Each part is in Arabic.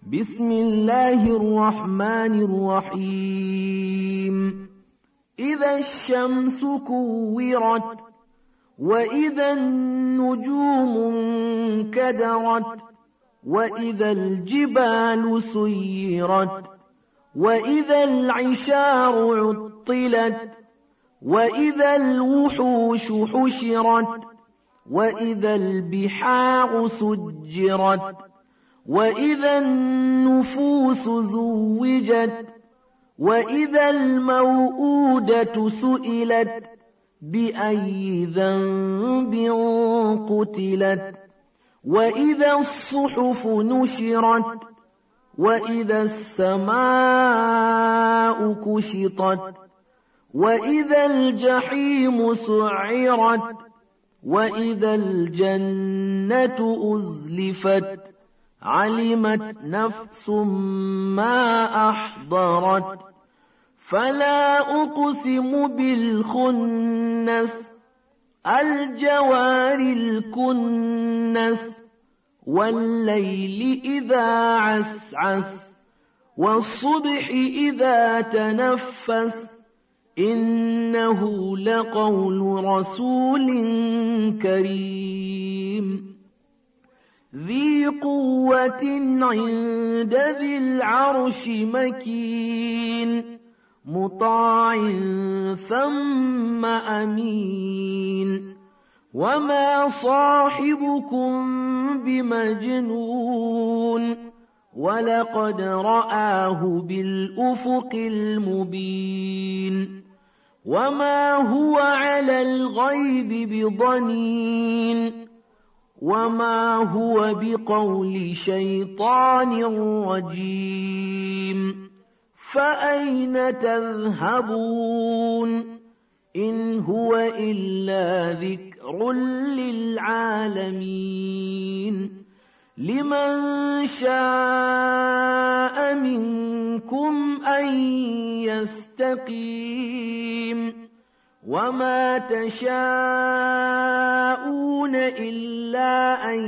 بسم الله الرحمن الرحيم إذا الشمس كورت وإذا النجوم انكدرت وإذا الجبال سيرت وإذا العشار عطلت وإذا الوحوش حشرت وإذا البحار سجرت وإذا النفوس زوجت وإذا الموءودة سئلت بأي ذنب قتلت وإذا الصحف نشرت وإذا السماء كشطت وإذا الجحيم سعرت وإذا الجنة أزلفت علمت نفس ما أحضرت فلا أقسم بالخنس الجوار الكنس والليل إذا عسعس والصبح إذا تنفس إنه لقول رسول كريم ذي قوة عند ذي العرش مكين مطاع ثم أمين وما صاحبكم بمجنون ولقد رآه بالأفق المبين وما هو على الغيب بضنين وما هو بقول شيطان رجيم فأين تذهبون إن هو إلا ذكر للعالمين لمن شاء منكم أن يستقيم وما تشاءون إلا أن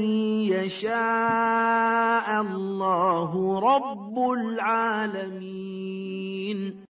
يشاء الله رب العالمين.